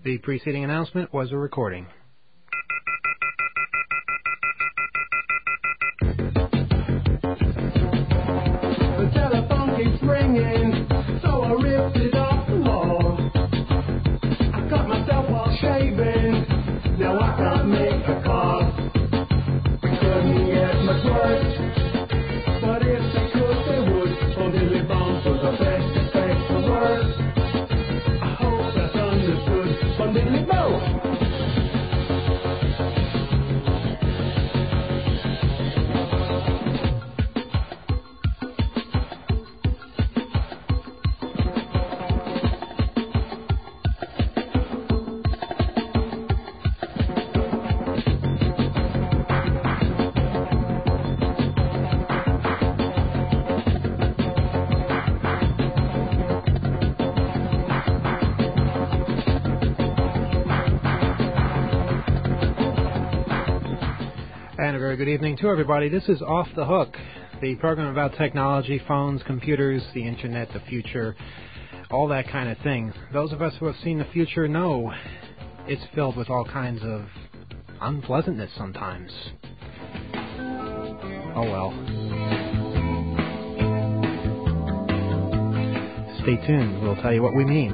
The preceding announcement was a recording. The telephone keeps ringing, so I ripped it off the wall. I cut myself while shaving, now I can't make a call. We couldn't get much worse, but if they could, they would. Oh, Billy Bones was the best effect for worse. I hope that's understood from Billy Bones. And a very good evening to everybody. This is Off the Hook, the program about technology, phones, computers, the internet, the future, all that kind of thing. Those of us who have seen the future know it's filled with all kinds of unpleasantness sometimes. Oh well. Stay tuned. We'll tell you what we mean.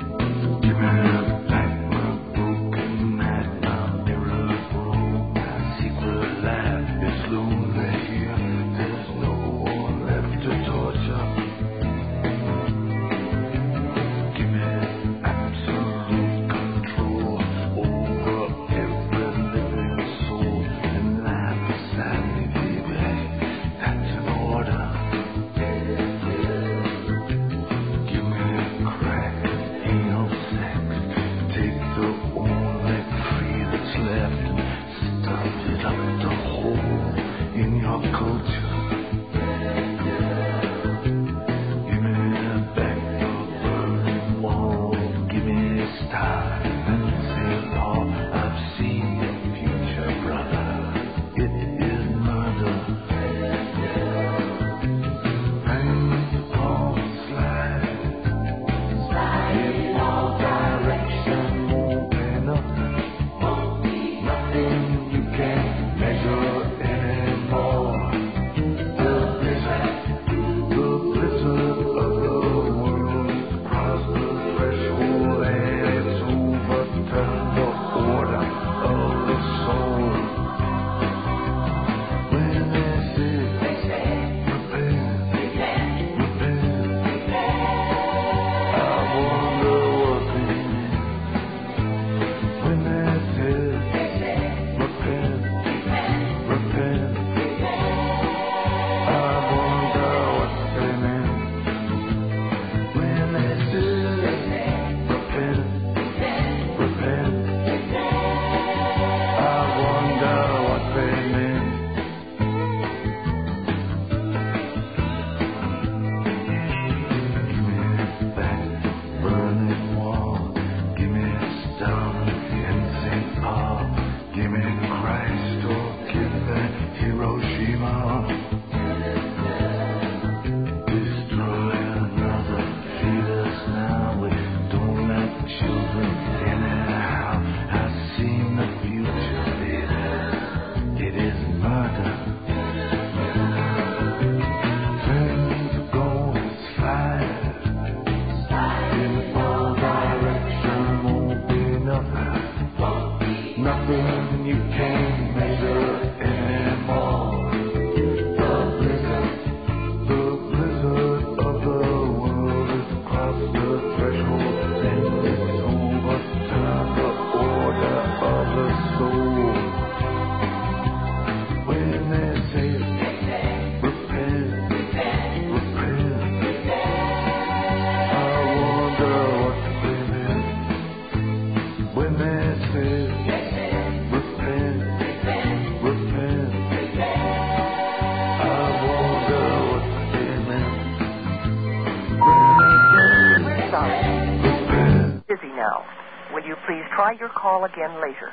Your call again later.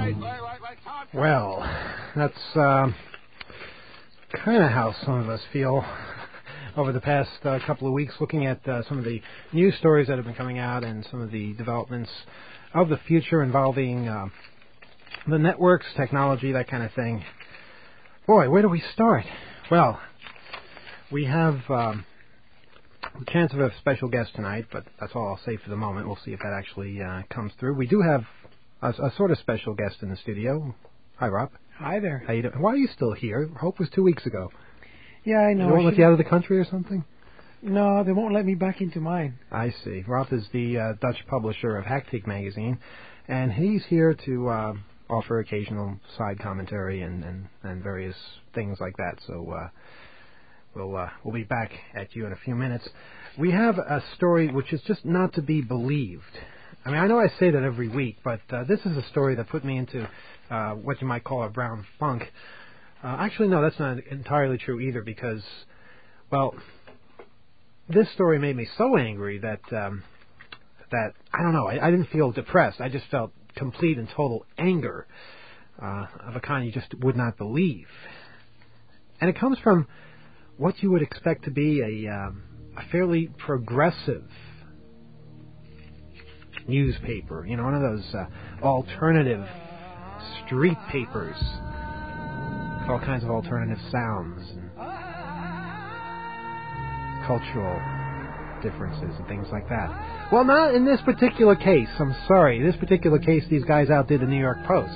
Well, that's kind of how some of us feel over the past couple of weeks, looking at some of the news stories that have been coming out and some of the developments of the future involving the networks, technology, that kind of thing. Boy, where do we start? Well, we have the chance of a special guest tonight, but that's all I'll say for the moment. We'll see if that actually comes through. We do have a sort of special guest in the studio. Hi, Rob. Hi there. How you doing? Why are you still here? Hope was 2 weeks ago. Yeah, I know. They won't let you out of the country or something? No, they won't let me back into mine. I see. Rob is the Dutch publisher of Hacktig magazine, and he's here to offer occasional side commentary and various things like that. So we'll be back at you in a few minutes. We have a story which is just not to be believed. I mean, I know I say that every week, but this is a story that put me into what you might call a brown funk. Actually, no, that's not entirely true either, because, well, this story made me so angry that I don't know, I didn't feel depressed. I just felt complete and total anger of a kind you just would not believe. And it comes from what you would expect to be a fairly progressive newspaper, you know, one of those alternative street papers with all kinds of alternative sounds and cultural differences and things like that. Well, not in this particular case. I'm sorry. In this particular case, these guys outdid the New York Post.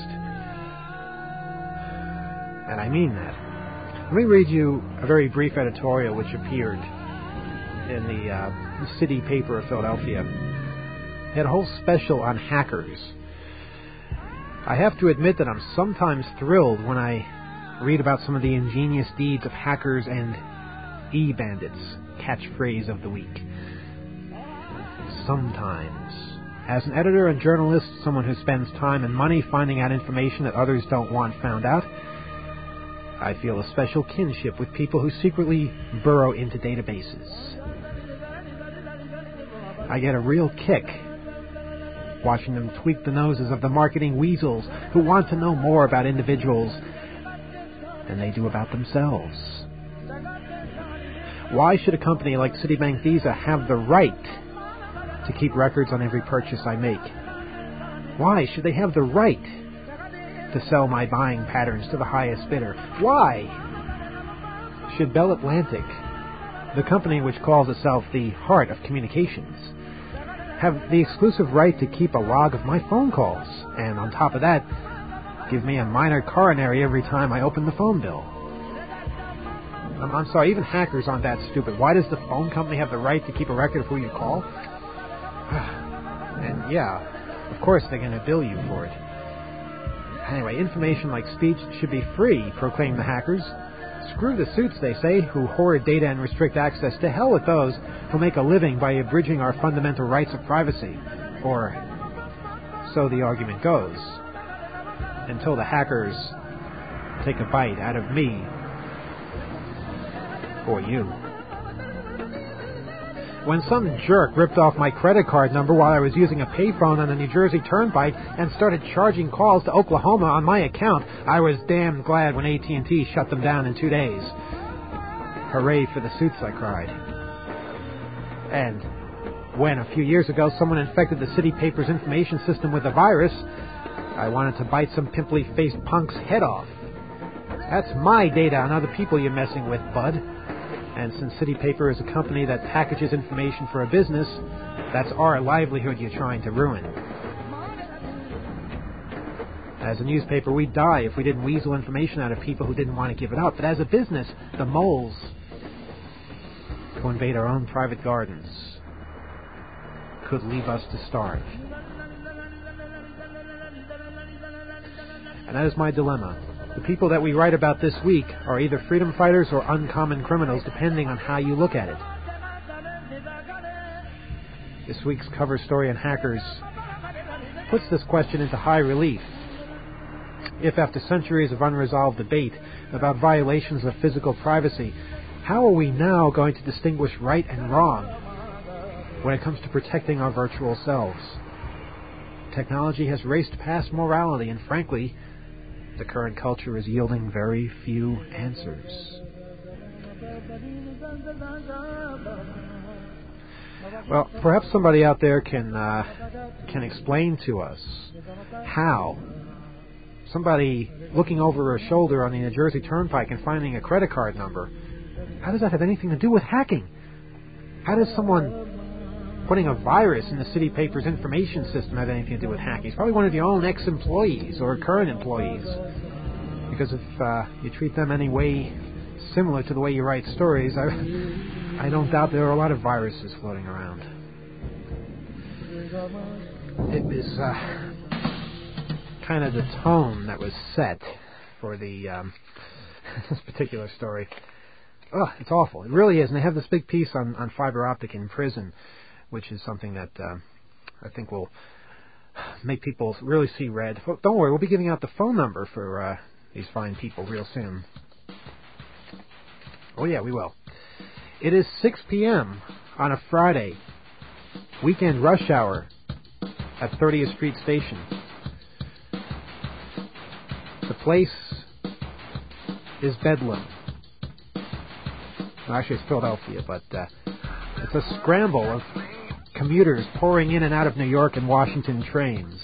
And I mean that. Let me read you a very brief editorial which appeared in the City Paper of Philadelphia. They had a whole special on hackers. I have to admit that I'm sometimes thrilled when I read about some of the ingenious deeds of hackers and e-bandits. Catchphrase of the week. Sometimes. As an editor and journalist, someone who spends time and money finding out information that others don't want found out, I feel a special kinship with people who secretly burrow into databases. I get a real kick watching them tweak the noses of the marketing weasels who want to know more about individuals than they do about themselves. Why should a company like Citibank Visa have the right to keep records on every purchase I make? Why should they have the right to sell my buying patterns to the highest bidder? Why should Bell Atlantic, the company which calls itself the heart of communications, have the exclusive right to keep a log of my phone calls, and on top of that, give me a minor coronary every time I open the phone bill? I'm sorry, even hackers aren't that stupid. Why does the phone company have the right to keep a record of who you call? And yeah, of course they're going to bill you for it. Anyway, information like speech should be free, proclaim the hackers. Screw the suits, they say, who hoard data and restrict access. To hell with those who make a living by abridging our fundamental rights of privacy. Or so the argument goes. Until the hackers take a bite out of me or you. When some jerk ripped off my credit card number while I was using a payphone on the New Jersey Turnpike and started charging calls to Oklahoma on my account, I was damn glad when AT&T shut them down in 2 days. Hooray for the suits, I cried. And when, a few years ago, someone infected the City Paper's information system with a virus, I wanted to bite some pimply-faced punk's head off. That's my data on other people you're messing with, bud. And since City Paper is a company that packages information for a business, that's our livelihood you're trying to ruin. As a newspaper, we'd die if we didn't weasel information out of people who didn't want to give it up. But as a business, the moles who invade our own private gardens could leave us to starve. And that is my dilemma. The people that we write about this week are either freedom fighters or uncommon criminals, depending on how you look at it. This week's cover story on hackers puts this question into high relief. If, after centuries of unresolved debate about violations of physical privacy, how are we now going to distinguish right and wrong when it comes to protecting our virtual selves? Technology has raced past morality, and frankly, the current culture is yielding very few answers. Well, perhaps somebody out there can explain to us how somebody looking over a shoulder on the New Jersey Turnpike and finding a credit card number, how does that have anything to do with hacking? How does someone putting a virus in the city paper's information system have anything to do with hacking? It's probably one of your own ex-employees or current employees. Because if you treat them any way similar to the way you write stories, I don't doubt there are a lot of viruses floating around. It was kind of the tone that was set for the this particular story. Oh, it's awful. It really is. And they have this big piece on fiber optic in prison, which is something that I think will make people really see red. Well, don't worry, we'll be giving out the phone number for these fine people real soon. Oh, yeah, we will. It is 6 p.m. on a Friday, weekend rush hour at 30th Street Station. The place is Bedlam. Well, actually, it's Philadelphia, but it's a scramble of commuters pouring in and out of New York and Washington trains.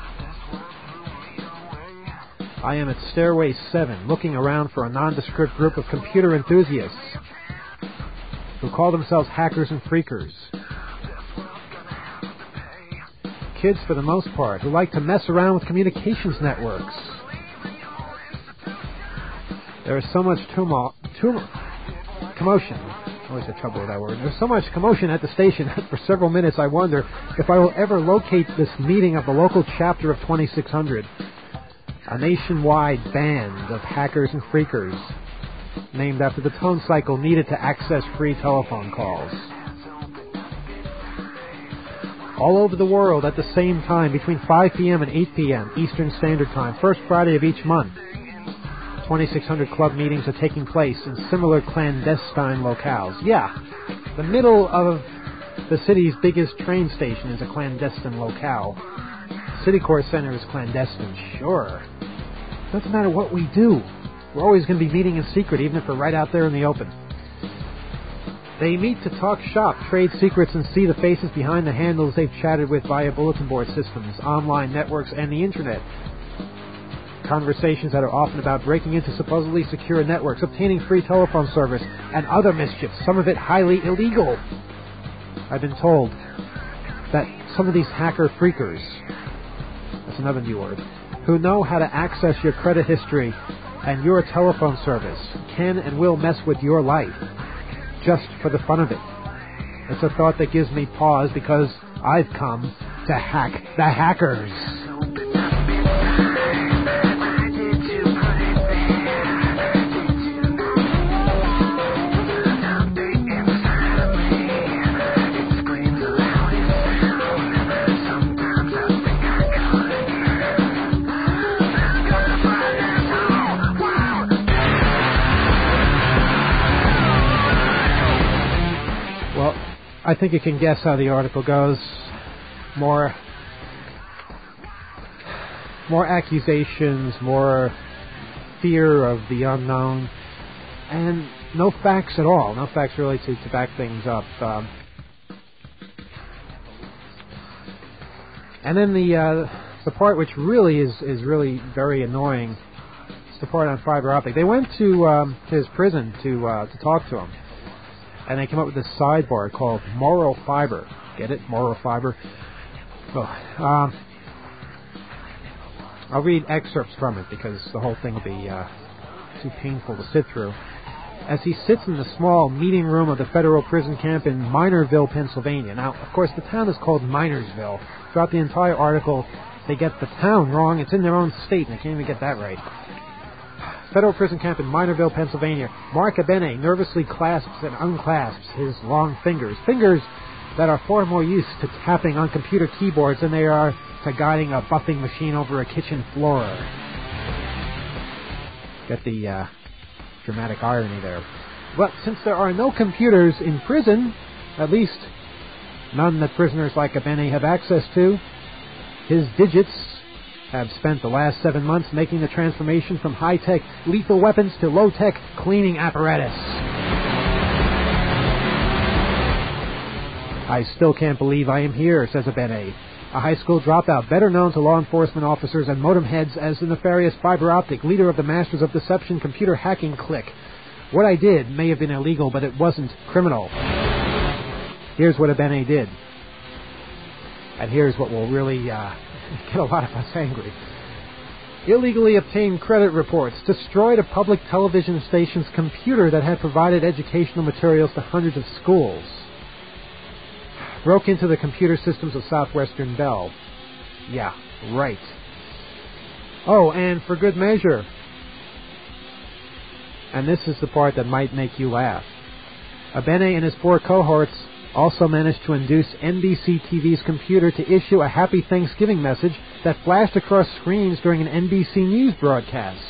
I am at Stairway 7, looking around for a nondescript group of computer enthusiasts who call themselves hackers and freakers. Kids, for the most part, who like to mess around with communications networks. There is so much commotion. I always have trouble with that word. There's so much commotion at the station that for several minutes I wonder if I will ever locate this meeting of the local chapter of 2600, a nationwide band of hackers and freakers named after the tone cycle needed to access free telephone calls. All over the world at the same time, between 5 p.m. and 8 p.m. Eastern Standard Time, first Friday of each month, 2600 club meetings are taking place in similar clandestine locales. Yeah, the middle of the city's biggest train station is a clandestine locale. Citicorp Center is clandestine, sure. Doesn't matter what we do. We're always going to be meeting in secret, even if we're right out there in the open. They meet to talk shop, trade secrets, and see the faces behind the handles they've chatted with via bulletin board systems, online networks, and the internet. Conversations that are often about breaking into supposedly secure networks, obtaining free telephone service, and other mischief, some of it highly illegal. I've been told that some of these hacker freakers, that's another new word, who know how to access your credit history and your telephone service can and will mess with your life just for the fun of it. It's a thought that gives me pause because I've come to hack the hackers. I think you can guess how the article goes. More accusations, more fear of the unknown, and no facts at all. No facts really to back things up. And then the part which really is really very annoying is the part on fiber optic. They went to his prison to talk to him. And they came up with this sidebar called Moral Fiber. Get it? Moral Fiber. Oh, I'll read excerpts from it because the whole thing will be too painful to sit through. As he sits in the small meeting room of the federal prison camp in Minersville, Pennsylvania. Now, of course, the town is called Minersville. Throughout the entire article, they get the town wrong. It's in their own state, and they can't even get that right. Federal prison camp in Minersville, Pennsylvania. Mark Abene nervously clasps and unclasps his long fingers. Fingers that are far more used to tapping on computer keyboards than they are to guiding a buffing machine over a kitchen floor. Get the dramatic irony there. But since there are no computers in prison, at least none that prisoners like Abene have access to, His digits have spent the last 7 months making the transformation from high-tech lethal weapons to low-tech cleaning apparatus. I still can't believe I am here, says Abene, a high school dropout better known to law enforcement officers and modem heads as the nefarious fiber optic leader of the Masters of Deception computer hacking clique. What I did may have been illegal, but it wasn't criminal. Here's what Abene did. And here's what will really get a lot of us angry. Illegally obtained credit reports, destroyed a public television station's computer that had provided educational materials to hundreds of schools, broke into the computer systems of Southwestern Bell. Yeah, right. Oh, and for good measure, and this is the part that might make you laugh, Abene and his 4 cohorts also managed to induce NBC TV's computer to issue a Happy Thanksgiving message that flashed across screens during an NBC News broadcast.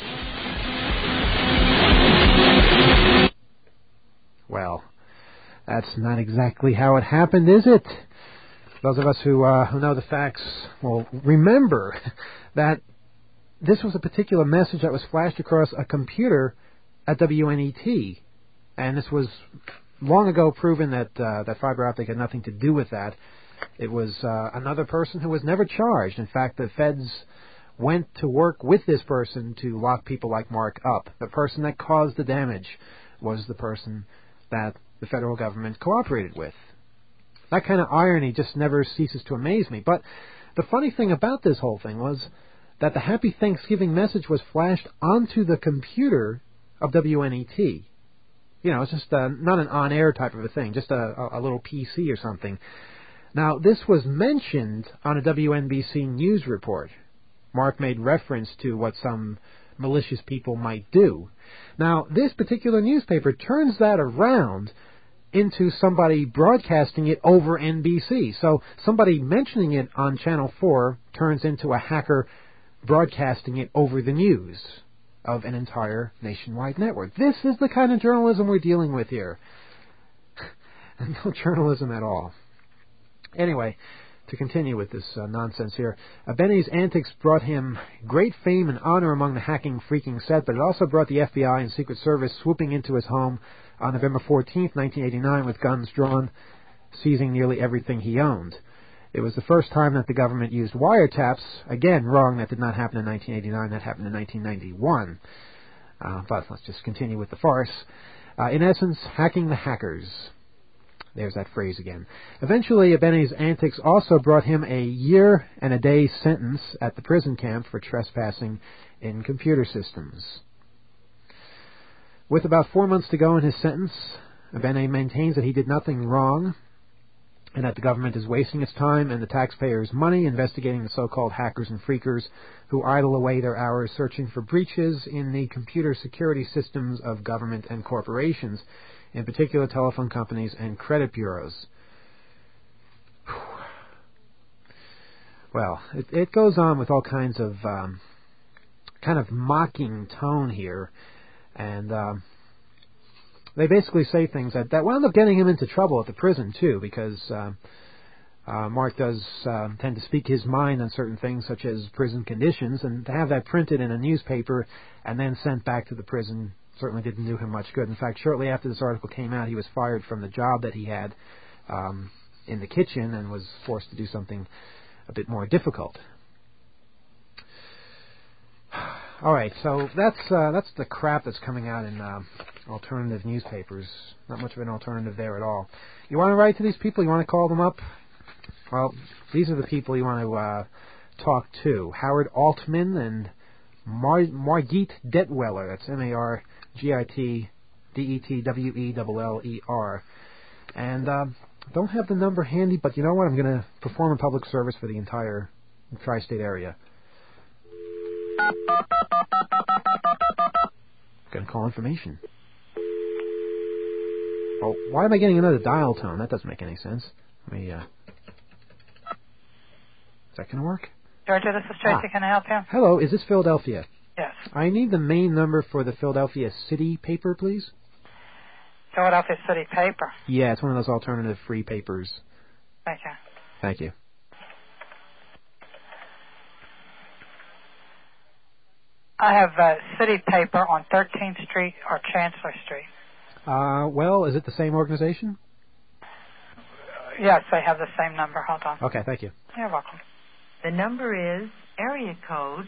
Well, that's not exactly how it happened, is it? Those of us who know the facts will remember that this was a particular message that was flashed across a computer at WNET, and this was long ago proven that that fiber optic had nothing to do with that. It was another person who was never charged. In fact, the feds went to work with this person to lock people like Mark up. The person that caused the damage was the person that the federal government cooperated with. That kind of irony just never ceases to amaze me. But the funny thing about this whole thing was that the Happy Thanksgiving message was flashed onto the computer of WNET. You know, it's just not an on-air type of a thing, just a little PC or something. Now, this was mentioned on a WNBC News report. Mark made reference to what some malicious people might do. Now, this particular newspaper turns that around into somebody broadcasting it over NBC. So somebody mentioning it on Channel 4 turns into a hacker broadcasting it over the news of an entire nationwide network. This is the kind of journalism we're dealing with here. No journalism at all. Anyway, to continue with this nonsense here, Abene's antics brought him great fame and honor among the hacking freaking set, but it also brought the FBI and Secret Service swooping into his home on November 14th, 1989, with guns drawn, seizing nearly everything he owned. It was the first time that the government used wiretaps. Again, wrong, that did not happen in 1989, that happened in 1991. But let's just continue with the farce. In essence, hacking the hackers. There's that phrase again. Eventually, Abene's antics also brought him a year and a day sentence at the prison camp for trespassing in computer systems. With about 4 months to go in his sentence, Abene maintains that he did nothing wrong, and that the government is wasting its time and the taxpayers' money investigating the so-called hackers and freakers who idle away their hours searching for breaches in the computer security systems of government and corporations, in particular telephone companies and credit bureaus. Well, it goes on with all kinds of kind of mocking tone here, and they basically say things that wound up getting him into trouble at the prison, too, because Mark does tend to speak his mind on certain things, such as prison conditions, and to have that printed in a newspaper and then sent back to the prison certainly didn't do him much good. In fact, shortly after this article came out, he was fired from the job that he had in the kitchen and was forced to do something a bit more difficult. All right, so that's the crap that's coming out in alternative newspapers. Not much of an alternative there at all. You want to write to these people? You want to call them up? Well, these are the people you want to talk to. Howard Altman and Margit Detweller. That's Margit Detweller. And don't have the number handy, but you know what? I'm going to perform a public service for the entire tri-state area. Going to call information. Oh, why am I getting another dial tone? That doesn't make any sense. Let me, is that going to work? Georgia, this is Tracy. Can I help you? Hello, is this Philadelphia? Yes. I need the main number for the Philadelphia City paper, please. Philadelphia City paper? Yeah, it's one of those alternative free papers. Thank you. Thank you. I have City Paper on 13th Street or Chancellor Street. Well, is it the same organization? Yes, they have the same number. Hold on. Okay, thank you. You're welcome. The number is area code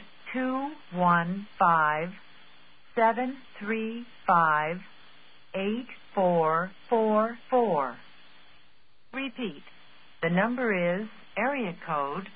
215-735-8444. Repeat. The number is area code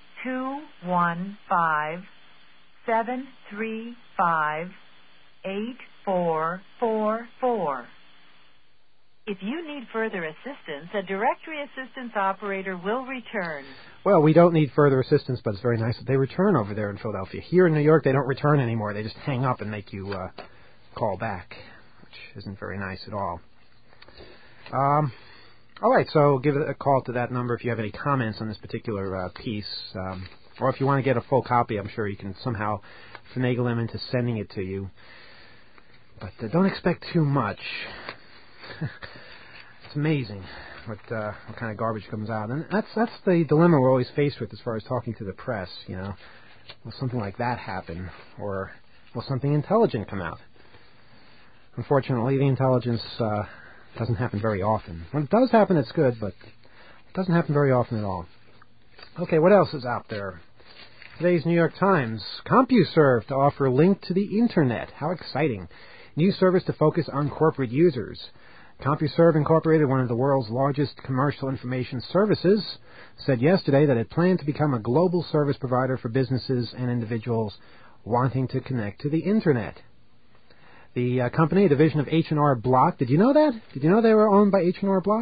215-735-8444. If you need further assistance, a directory assistance operator will return. Well, we don't need further assistance, but it's very nice that they return over there in Philadelphia. Here in New York, they don't return anymore. They just hang up and make you call back, which isn't very nice at all. All right, so give a call to that number if you have any comments on this particular piece. Or if you want to get a full copy, I'm sure you can somehow finagle them into sending it to you. But don't expect too much. It's amazing what kind of garbage comes out. And that's the dilemma we're always faced with as far as talking to the press, you know. Will something like that happen? Or will something intelligent come out? Unfortunately, the intelligence doesn't happen very often. When it does happen, it's good, but it doesn't happen very often at all. Okay, what else is out there? Today's New York Times. CompuServe to offer a link to the Internet. How exciting. New service to focus on corporate users. CompuServe Incorporated, one of the world's largest commercial information services, said yesterday that it planned to become a global service provider for businesses and individuals wanting to connect to the Internet. The company, a division of H&R Block, did you know that? Did you know they were owned by H&R Block?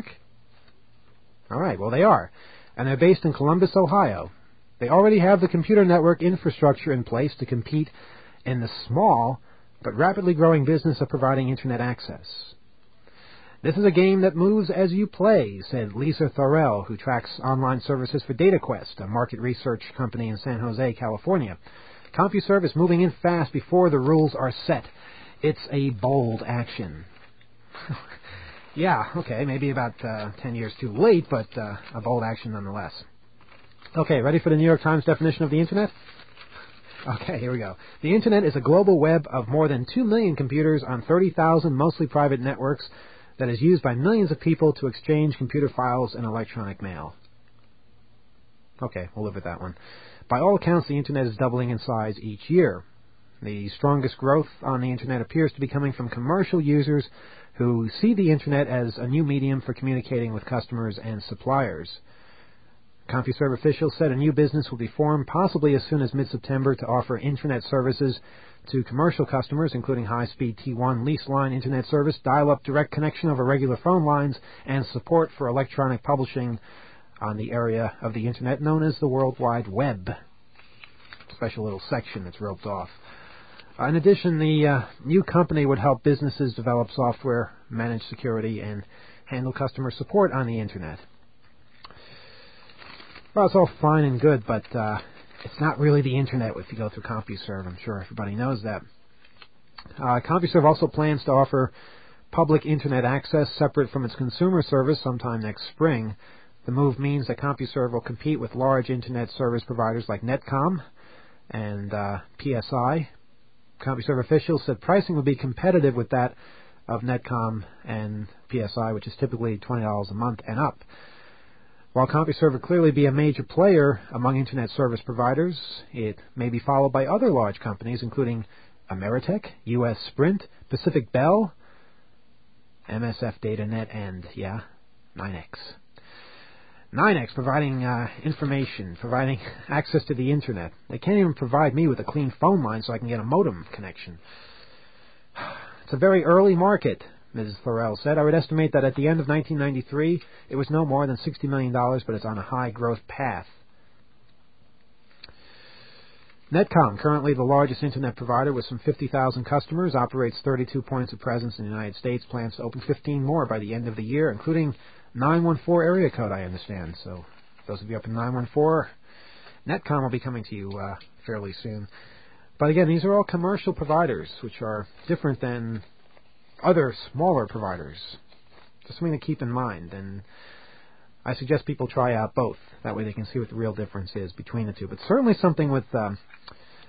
All right, well, they are. And they're based in Columbus, Ohio. They already have the computer network infrastructure in place to compete in the small but rapidly growing business of providing Internet access. This is a game that moves as you play, said Lisa Thorell, who tracks online services for DataQuest, a market research company in San Jose, California. CompuServe is moving in fast before the rules are set. It's a bold action. Yeah, okay, maybe about 10 years too late, but a bold action nonetheless. Okay, ready for the New York Times definition of the Internet? Okay, here we go. The Internet is a global web of more than 2 million computers on 30,000 mostly private networks that is used by millions of people to exchange computer files and electronic mail. Okay, we'll live with that one. By all accounts, the Internet is doubling in size each year. The strongest growth on the Internet appears to be coming from commercial users who see the Internet as a new medium for communicating with customers and suppliers. CompuServe officials said a new business will be formed possibly as soon as mid-September to offer Internet services to commercial customers, including high-speed T1 lease line Internet service, dial-up direct connection over regular phone lines, and support for electronic publishing on the area of the Internet known as the World Wide Web. Special little section that's roped off. In addition, the new company would help businesses develop software, manage security, and handle customer support on the Internet. Well, it's all fine and good, but it's not really the Internet if you go through CompuServe. I'm sure everybody knows that. CompuServe also plans to offer public Internet access separate from its consumer service sometime next spring. The move means that CompuServe will compete with large Internet service providers like Netcom and PSI. CompuServe officials said pricing will be competitive with that of Netcom and PSI, which is typically $20 a month and up. While CompuServe will clearly be a major player among Internet service providers, it may be followed by other large companies, including Ameritech, US Sprint, Pacific Bell, MSF DataNet, and, NYNEX. NYNEX providing information, providing access to the Internet. They can't even provide me with a clean phone line so I can get a modem connection. It's a very early market, Mrs. Thorell said. I would estimate that at the end of 1993, it was no more than $60 million, but it's on a high growth path. Netcom, currently the largest Internet provider with some 50,000 customers, operates 32 points of presence in the United States, plans to open 15 more by the end of the year, including 914 area code, I understand. So those of you up in 914, Netcom will be coming to you fairly soon. But again, these are all commercial providers, which are different than other smaller providers. Just something to keep in mind. And I suggest people try out both. That way they can see what the real difference is between the two. But certainly something with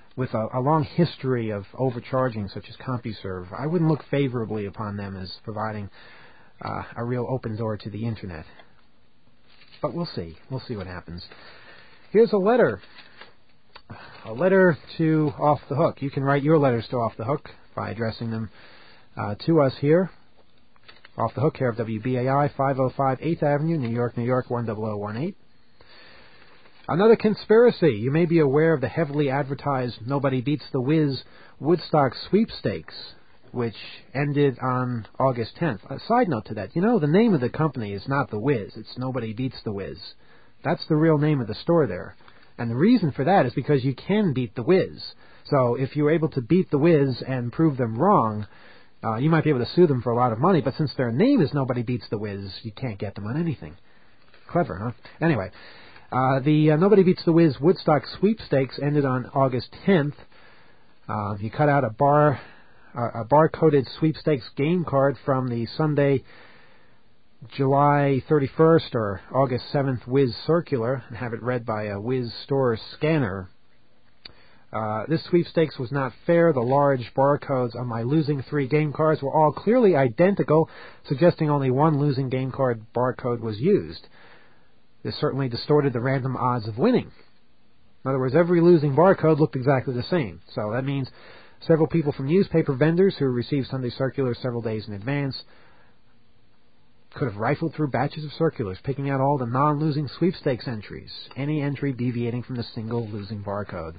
with a long history of overcharging, such as CompuServe, I wouldn't look favorably upon them as providing a real open door to the Internet. But we'll see. We'll see what happens. Here's a letter. A letter to Off the Hook. You can write your letters to Off the Hook by addressing them to us here. Off the Hook, care of WBAI, 505 8th Avenue, New York, New York, 10018. Another conspiracy. You may be aware of the heavily advertised Nobody Beats the Wiz Woodstock sweepstakes, which ended on August 10th. A side note to that, the name of the company is not the Wiz. It's Nobody Beats the Wiz. That's the real name of the store there. And the reason for that is because you can beat the Wiz. So if you're able to beat the Wiz and prove them wrong, you might be able to sue them for a lot of money. But since their name is Nobody Beats the Wiz, you can't get them on anything. Clever, huh? Anyway. The Nobody Beats the Wiz Woodstock sweepstakes ended on August 10th. You cut out a bar-coded sweepstakes game card from the Sunday, July 31st or August 7th Wiz circular and have it read by a Wiz store scanner. This sweepstakes was not fair. The large barcodes on my losing 3 game cards were all clearly identical, suggesting only one losing game card barcode was used. This certainly distorted the random odds of winning. In other words, every losing barcode looked exactly the same. So that means several people from newspaper vendors who received Sunday circulars several days in advance could have rifled through batches of circulars, picking out all the non-losing sweepstakes entries, any entry deviating from the single losing barcode.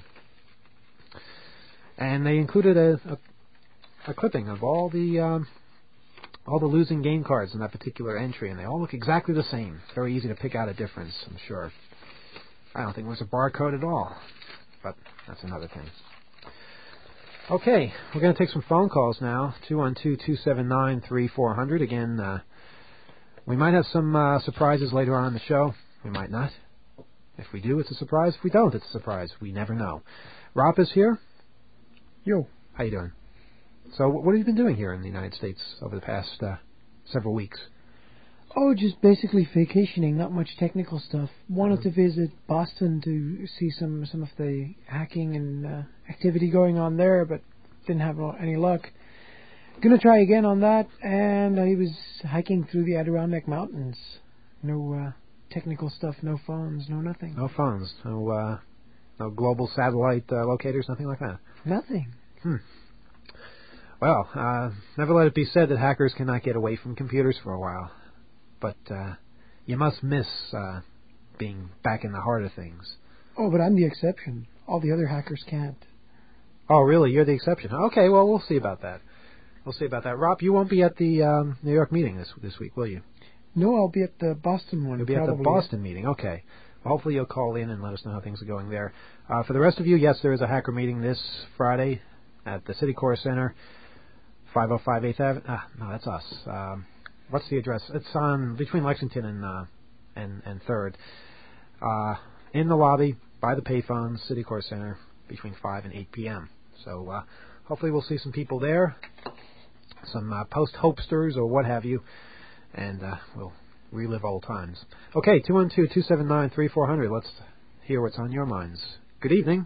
And they included a clipping of all the losing game cards in that particular entry, and they all look exactly the same. It's very easy to pick out a difference, I'm sure. I don't think it was a barcode at all, but that's another thing. Okay, we're going to take some phone calls now, 212-279-3400. Again, we might have some surprises later on in the show. We might not. If we do, it's a surprise. If we don't, it's a surprise. We never know. Rob is here. Yo. How you doing? So what have you been doing here in the United States over the past several weeks? Oh, just basically vacationing, not much technical stuff. Wanted to visit Boston to see some of the hacking and activity going on there, but didn't have any luck. Gonna try again on that, and I was hiking through the Adirondack Mountains. No technical stuff, no phones, no nothing. No phones, no global satellite locators, nothing like that? Nothing. Well, never let it be said that hackers cannot get away from computers for a while. But you must miss being back in the heart of things. Oh, but I'm the exception. All the other hackers can't. Oh, really? You're the exception? Okay, well, we'll see about that. We'll see about that. Rob, you won't be at the New York meeting this week, will you? No, I'll be at the Boston one. You'll be probably at the Boston meeting. Okay. Well, hopefully you'll call in and let us know how things are going there. For the rest of you, yes, there is a hacker meeting this Friday at the Citicorp Center, 505 8th Avenue. No, that's us. What's the address? It's on between Lexington and 3rd. In the lobby by the payphones, Citicorp Center, between 5 and 8 p.m. So hopefully we'll see some people there, some post-hopesters or what have you, and we'll relive old times. Okay, 212-279-3400. Let's hear what's on your minds. Good evening.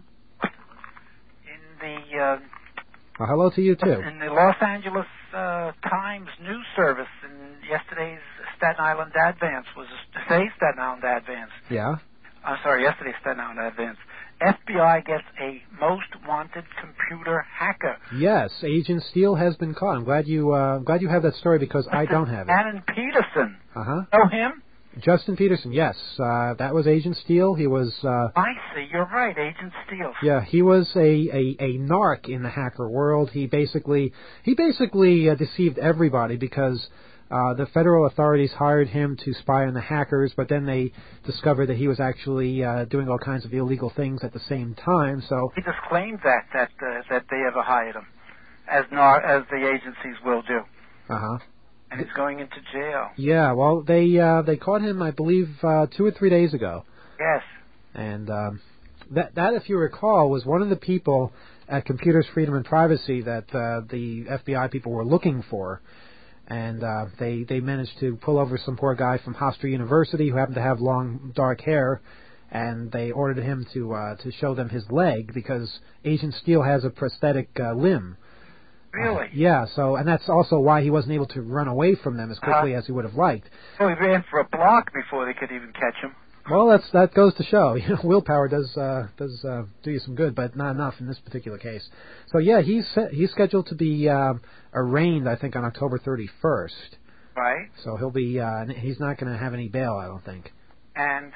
In the hello to you too. In the Los Angeles Times news service, in yesterday's Staten Island Advance today's Staten Island Advance. Yeah. I'm sorry, yesterday's Staten Island Advance. FBI gets a most wanted computer hacker. Yes, Agent Steele has been caught. I'm glad you have that story because I don't have it. Annan Peterson. Know him? Justin Peterson, yes. That was Agent Steele. He was... I see. You're right, Agent Steele. Yeah, he was a narc in the hacker world. He basically deceived everybody because the federal authorities hired him to spy on the hackers, but then they discovered that he was actually doing all kinds of illegal things at the same time. So he disclaimed that they ever hired him, as the agencies will do. And he's going into jail. Yeah, well, they caught him, I believe, 2 or 3 days ago. Yes. And that, if you recall, was one of the people at Computers, Freedom, and Privacy that the FBI people were looking for. And they managed to pull over some poor guy from Hofstra University who happened to have long, dark hair and they ordered him to show them his leg because Agent Steele has a prosthetic limb. Really? Yeah. So, and that's also why he wasn't able to run away from them as quickly as he would have liked. So he ran for a block before they could even catch him. Well, that goes to show. Willpower does do you some good, but not enough in this particular case. So yeah, he's scheduled to be arraigned, I think, on October 31st. Right. So he'll be he's not going to have any bail, I don't think. And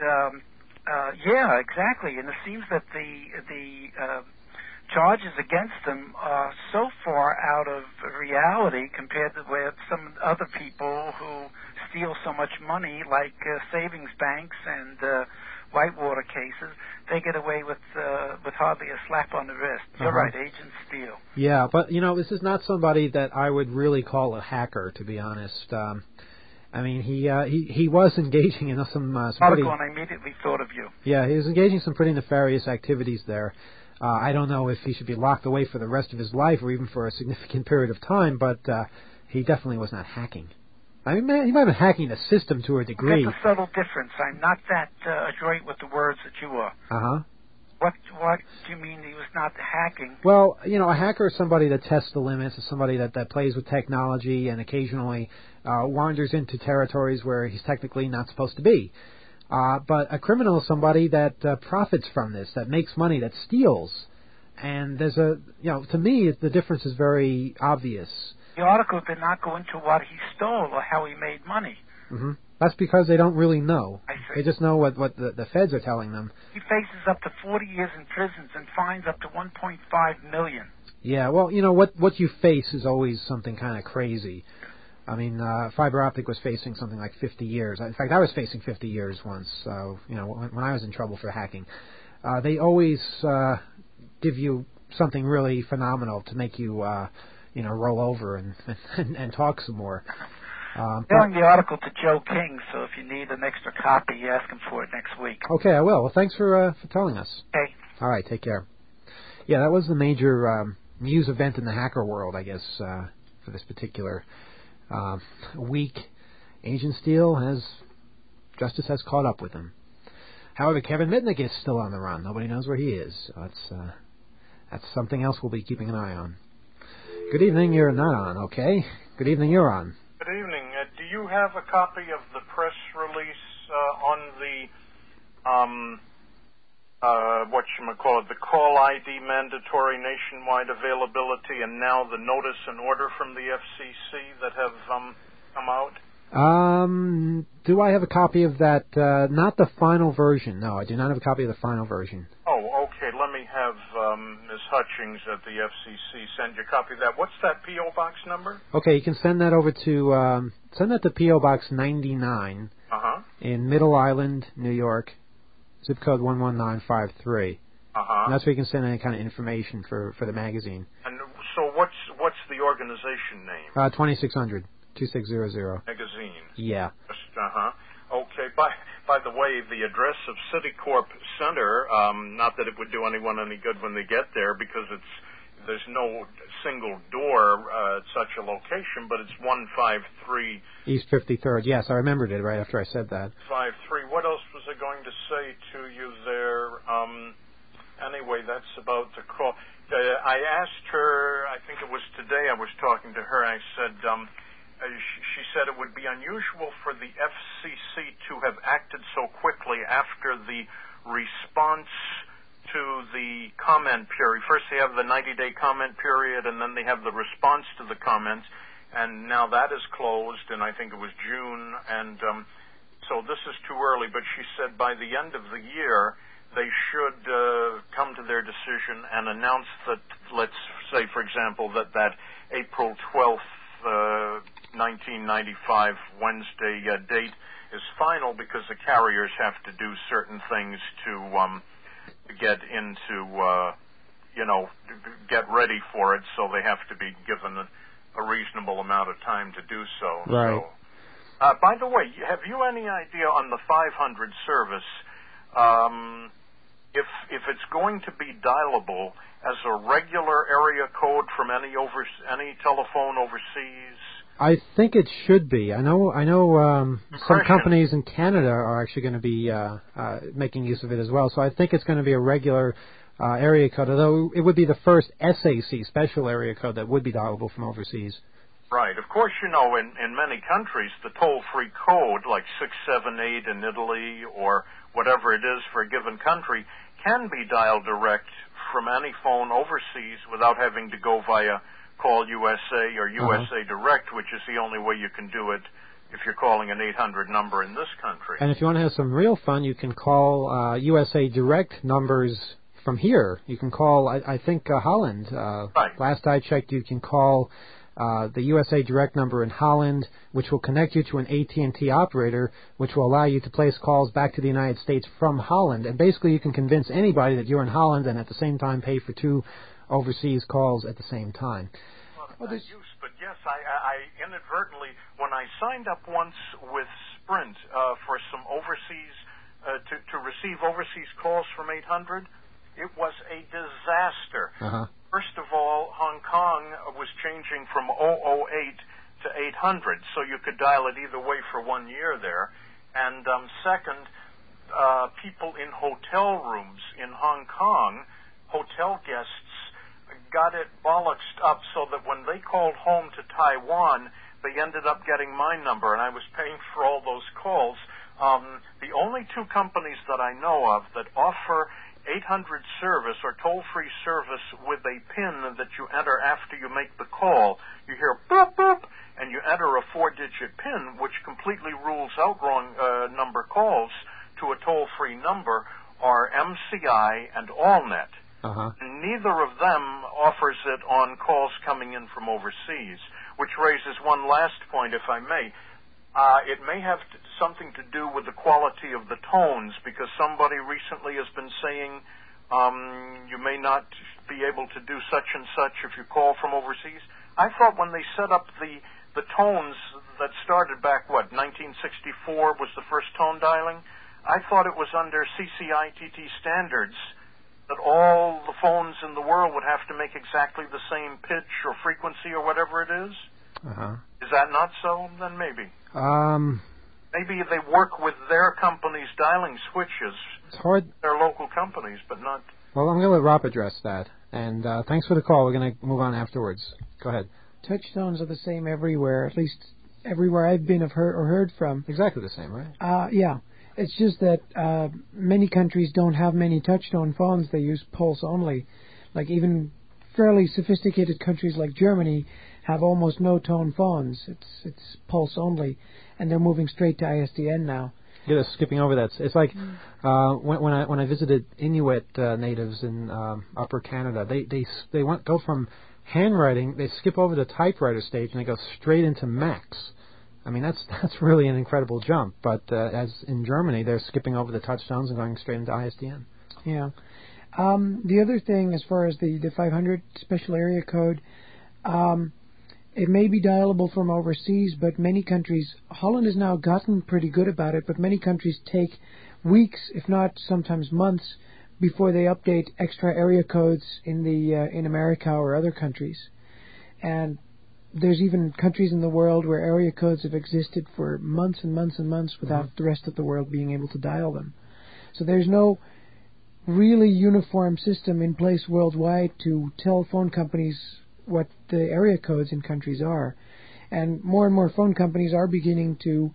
yeah, exactly. And it seems that the charges against him are so far out of reality compared to with some other people who steal so much money, like savings banks and Whitewater cases. They get away with hardly a slap on the wrist. You're right, Agent Steele. Yeah, but this is not somebody that I would really call a hacker, to be honest. I mean, he was engaging in some pretty. And I immediately thought of you. Yeah, he was engaging in some pretty nefarious activities there. I don't know if he should be locked away for the rest of his life or even for a significant period of time, but he definitely was not hacking. I mean, he might have been hacking the system to a degree. That's a subtle difference. I'm not that adroit with the words that you are. Uh-huh. What do you mean he was not hacking? Well, a hacker is somebody that tests the limits, is somebody that plays with technology and occasionally wanders into territories where he's technically not supposed to be. But a criminal is somebody that profits from this, that makes money, that steals. And there's to me, the difference is very obvious. The article did not go into what he stole or how he made money. Mm-hmm. That's because they don't really know. I see. They just know what the feds are telling them. He faces up to 40 years in prisons and fines up to $1.5 million. Yeah, well, what you face is always something kind of crazy. I mean, Fiber Optic was facing something like 50 years. In fact, I was facing 50 years once, when I was in trouble for hacking. They always give you something really phenomenal to make you, roll over and talk some more. Telling the article to Joe King, so if you need an extra copy, ask him for it next week. Okay, I will. Well, thanks for telling us. Okay. All right, take care. Yeah, that was the major news event in the hacker world, I guess, for this particular week. Agent Steele justice has caught up with him. However, Kevin Mitnick is still on the run. Nobody knows where he is. So that's something else we'll be keeping an eye on. Good evening, you're not on, okay? Good evening, you're on. Good evening. Do you have a copy of the press release on the the call ID mandatory nationwide availability, and now the notice and order from the FCC that have come out? Do I have a copy of that? Not the final version. No, I do not have a copy of the final version. Oh, okay. Let me have Ms. Hutchings at the FCC send you a copy of that. What's that P.O. Box number? Okay, you can send that over to send that to P.O. Box 99 in Middle Island, New York, zip code 11953. And that's where you can send any kind of information for the magazine. And so what's the organization name? 2600. 2600. Magazine. Yeah. Okay. By the way, the address of Citicorp Center, not that it would do anyone any good when they get there, because there's no single door at such a location, but it's 153 East 53rd. Yes, I remembered it right after I said that. 53. What else was I going to say to you there? Anyway, that's about the call. I asked her, I think it was today I was talking to her, I said, she said it would be unusual for the FCC to have acted so quickly after the response to the comment period. First they have the 90-day comment period, and then they have the response to the comments, and now that is closed, and I think it was June, and so this is too early. But she said by the end of the year they should come to their decision and announce that, let's say, for example, that April 12th, 1995 Wednesday date is final, because the carriers have to do certain things to get into, get ready for it, so they have to be given a reasonable amount of time to do so. Right. So, by the way, have you any idea on the 500 service, if it's going to be dialable as a regular area code from any telephone overseas? I think it should be. I know. Some Impression. companies in Canada are actually going to be making use of it as well. So I think it's going to be a regular area code, although it would be the first SAC, special area code, that would be dialable from overseas. Right. Of course, in many countries, the toll-free code, like 678 in Italy or whatever it is for a given country, can be dialed direct from any phone overseas without having to go via Call USA or USA Direct, which is the only way you can do it if you're calling an 800 number in this country. And if you want to have some real fun, you can call USA Direct numbers from here. You can call, I think, Holland. Right. Last I checked, you can call the USA Direct number in Holland, which will connect you to an AT&T operator, which will allow you to place calls back to the United States from Holland. And basically, you can convince anybody that you're in Holland and at the same time pay for 2 overseas calls at the same time. Well, use, but yes, I inadvertently, when I signed up once with Sprint for some overseas, to receive overseas calls from 800, it was a disaster. First of all, Hong Kong was changing from 008 to 800, so you could dial it either way for 1 year there. And second, people in hotel rooms in Hong Kong, hotel guests, got it bollocksed up so that when they called home to Taiwan, they ended up getting my number, and I was paying for all those calls. The only 2 companies that I know of that offer 800 service or toll-free service with a PIN that you enter after you make the call. You hear boop, boop, and you enter a 4-digit PIN, which completely rules out wrong number calls to a toll-free number, are MCI and AllNet. Neither of them offers it on calls coming in from overseas, which raises one last point, if I may. It may have something to do with the quality of the tones, because somebody recently has been saying you may not be able to do such and such if you call from overseas. I thought when they set up the tones that started back, 1964 was the first tone dialing? I thought it was under CCITT standards that all the phones in the world would have to make exactly the same pitch or frequency or whatever it is. Is that not so? Then maybe. Maybe they work with their company's dialing switches. It's hard. They're local companies, but not... Well, I'm going to let Rob address that. And thanks for the call. We're going to move on afterwards. Go ahead. Touchstones are the same everywhere, at least everywhere I've been or heard from. Exactly the same, right? Yeah. It's just that many countries don't have many touchtone phones. They use pulse only. Like even fairly sophisticated countries like Germany have almost no tone phones. It's pulse only, and they're moving straight to ISDN now. Yeah, skipping over that. It's like when I visited Inuit natives in Upper Canada, they go from handwriting, they skip over the typewriter stage, and they go straight into Max. I mean, that's really an incredible jump. But as in Germany, they're skipping over the touchstones and going straight into ISDN. Yeah. The other thing, as far as the 500 special area code, it may be dialable from overseas, but many countries, Holland has now gotten pretty good about it, but many countries take weeks, if not sometimes months, before they update extra area codes in America or other countries. And there's even countries in the world where area codes have existed for months and months and months without the rest of the world being able to dial them. So there's no really uniform system in place worldwide to tell phone companies what the area codes in countries are. And more phone companies are beginning to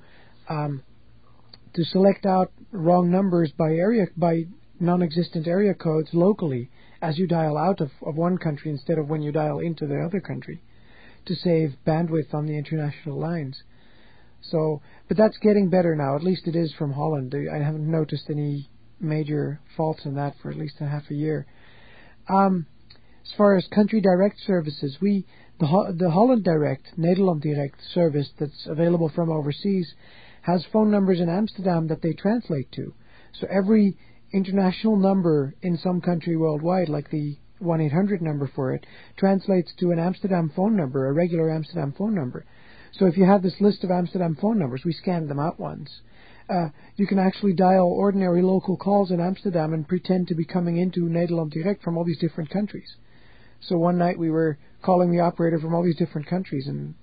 select out wrong numbers by non-existent area codes locally as you dial out of one country instead of when you dial into the other country, to save bandwidth on the international lines. So, but that's getting better now. At least it is from Holland. I haven't noticed any major faults in that for at least a half a year. As far as country direct services, the Holland Direct, Nederland Direct service that's available from overseas has phone numbers in Amsterdam that they translate to. So every international number in some country worldwide, like the 1-800 number for it, translates to an Amsterdam phone number, a regular Amsterdam phone number. So if you have this list of Amsterdam phone numbers, we scanned them out once, you can actually dial ordinary local calls in Amsterdam and pretend to be coming into Nederland Direct from all these different countries. So one night we were calling the operator from all these different countries, and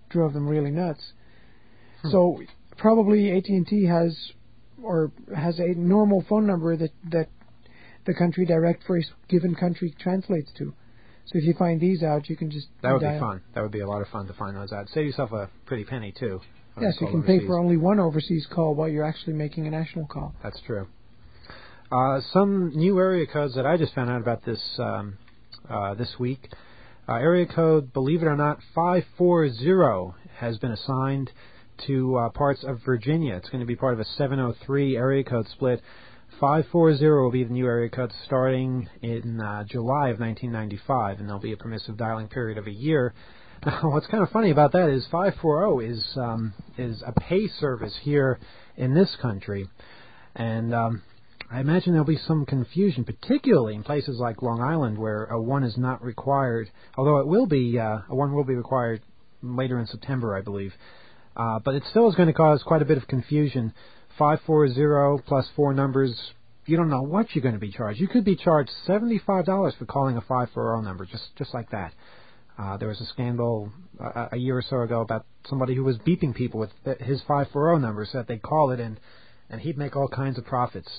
drove them really nuts. So probably AT&T has a normal phone number that the country direct for a given country translates to. So if you find these out, you can just That would be fun. That would be a lot of fun to find those out. Save yourself a pretty penny, too. Yes, you can pay for only one overseas call while you're actually making a national call. That's true. Some new area codes that I just found out about this week. Area code, believe it or not, 540 has been assigned to parts of Virginia. It's going to be part of a 703 area code split. 540 will be the new area code starting in July of 1995, and there'll be a permissive dialing period of a year. Now, what's kind of funny about that is 540 is a pay service here in this country, and I imagine there'll be some confusion, particularly in places like Long Island where a 1 is not required, although it will be a 1 will be required later in September, I believe. But it still is going to cause quite a bit of confusion. 540 plus 4 numbers, you don't know what you're going to be charged. You could be charged $75 for calling a 540 number, just like that. There was a scandal a year or so ago about somebody who was beeping people with his 540 number so that they'd call it and he'd make all kinds of profits.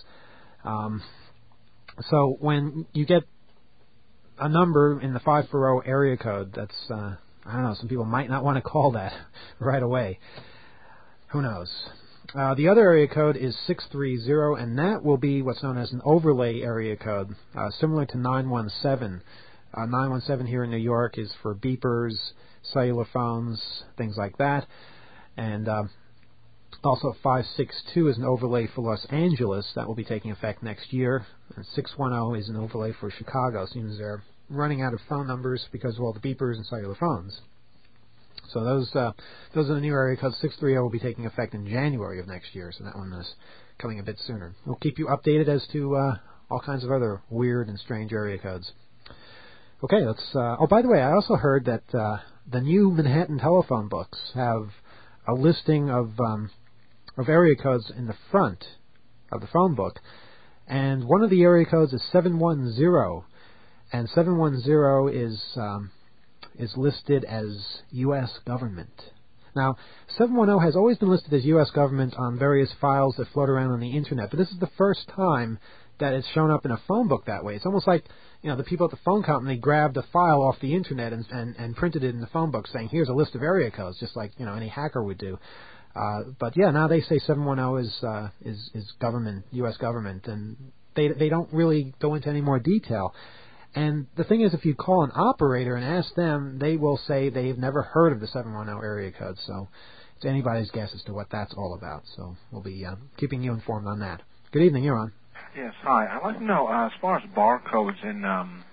So when you get a number in the 540 area code, that's, I don't know, some people might not want to call that right away. Who knows? The other area code is 630, and that will be what's known as an overlay area code, similar to 917. 917 here in New York is for beepers, cellular phones, things like that. And also 562 is an overlay for Los Angeles. That will be taking effect next year. And 610 is an overlay for Chicago. Seems they're running out of phone numbers because of all the beepers and cellular phones. So those are the new area codes. 630 will be taking effect in January of next year, so that one is coming a bit sooner. We'll keep you updated as to all kinds of other weird and strange area codes. Okay, let's... oh, by the way, I also heard that the new Manhattan telephone books have a listing of area codes in the front of the phone book, and one of the area codes is 710, and 710 is listed as U.S. government. Now, 710 has always been listed as U.S. government on various files that float around on the Internet, but this is the first time that it's shown up in a phone book that way. It's almost like, the people at the phone company grabbed a file off the Internet and printed it in the phone book saying, here's a list of area codes, just like, any hacker would do. But yeah, now they say 710 is government, U.S. government, and they don't really go into any more detail. And the thing is, if you call an operator and ask them, they will say they've never heard of the 710 area code. So it's anybody's guess as to what that's all about. So we'll be keeping you informed on that. Good evening, you're on. Yes, hi. I'd like to know, as far as barcodes in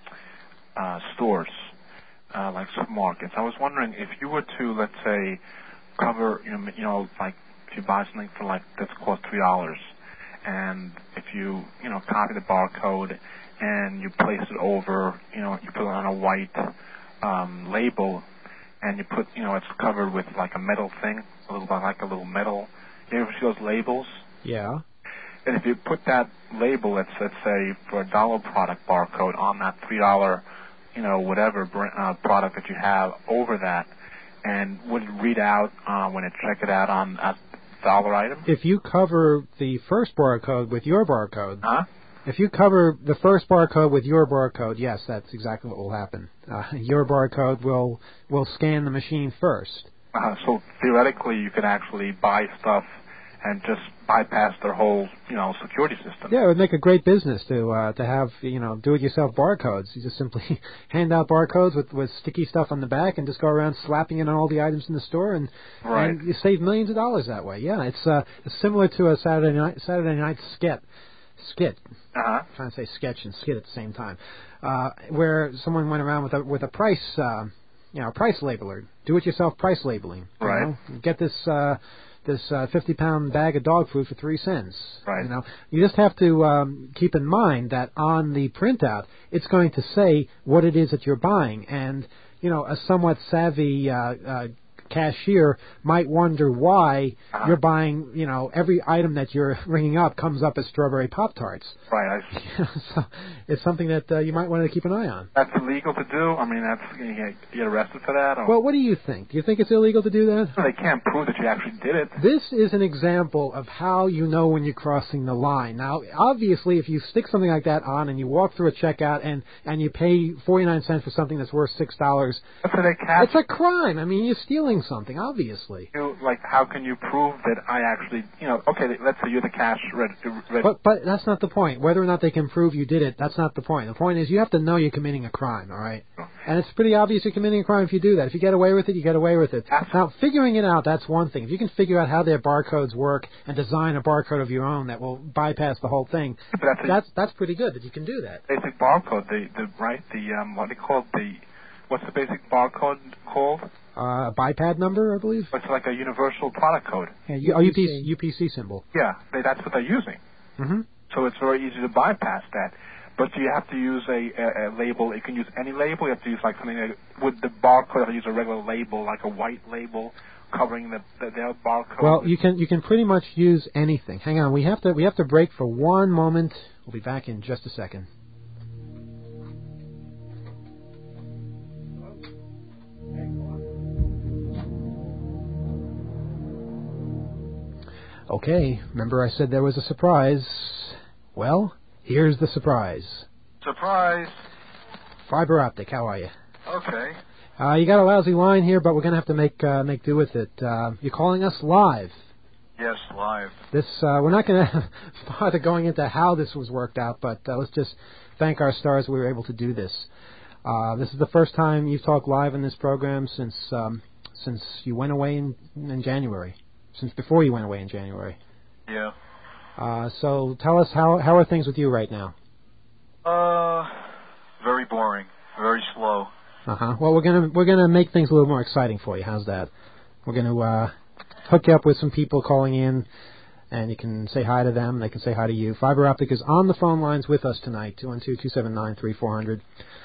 stores, like supermarkets, I was wondering if you were to, let's say, cover, like if you buy something for that's cost $3, and if you, copy the barcode and you place it over, you put it on a white label, and you put, it's covered with like a metal thing, a little metal. You ever see those labels? Yeah. And if you put that label, let's say for a $1 product barcode on that $3, whatever product that you have over that, and would it read out when it check it out on a $1 item? If you cover the first barcode with your barcode, huh? If you cover the first barcode with your barcode, yes, that's exactly what will happen. Your barcode will scan the machine first. So theoretically, you could actually buy stuff and just bypass their whole, security system. Yeah, it would make a great business to have, do-it-yourself barcodes. You just simply hand out barcodes with sticky stuff on the back and just go around slapping it on all the items in the store, and you save millions of dollars that way. Yeah, it's similar to a Saturday night skit. Uh-huh. I'm trying to say sketch and skit at the same time, where someone went around with a price, price labeler, do-it-yourself price labeling. Right. Get this 50-pound bag of dog food for 3 cents. Right. You just have to keep in mind that on the printout, it's going to say what it is that you're buying, and a somewhat savvy cashier might wonder why you're buying, every item that you're ringing up comes up as strawberry Pop-Tarts. Right. So it's something that you might want to keep an eye on. That's illegal to do? I mean, you get arrested for that? Or? Well, what do you think? Do you think it's illegal to do that? Well, they can't prove that you actually did it. This is an example of how you know when you're crossing the line. Now, obviously, if you stick something like that on and you walk through a checkout and you pay 49 cents for something that's worth $6, it's a crime. I mean, you're stealing something, obviously. How can you prove that I actually, okay, let's say you're the cash register. But that's not the point. Whether or not they can prove you did it, that's not the point. The point is you have to know you're committing a crime, all right? And it's pretty obvious you're committing a crime if you do that. If you get away with it, you get away with it. Now, figuring it out, that's one thing. If you can figure out how their barcodes work and design a barcode of your own that will bypass the whole thing, that's pretty good that you can do that. Basic barcode, what do you call it? What's the basic barcode called? A BiPAD number, I believe. It's like a universal product code. Yeah, UPC symbol. Yeah, that's what they're using. Mm-hmm. So it's very easy to bypass that. But you have to use a label. You can use any label. You have to use something with the barcode. You have to use a regular label, like a white label covering their barcode. Well, you can pretty much use anything. Hang on, we have to break for one moment. We'll be back in just a second. Okay, remember I said there was a surprise. Well, here's the surprise. Surprise! Fiber optic, how are you? Okay. You got a lousy line here, but we're going to have to make do with it. You're calling us live. Yes, live. We're not going to bother going into how this was worked out, but let's just thank our stars we were able to do this. This is the first time you've talked live in this program since you went away in January. Since before you went away in January. Yeah. So tell us how are things with you right now? Very boring, very slow. Well, we're gonna make things a little more exciting for you. How's that? We're gonna hook you up with some people calling in, and you can say hi to them. They can say hi to you. Fiber Optic is on the phone lines with us tonight. 212-279-3400.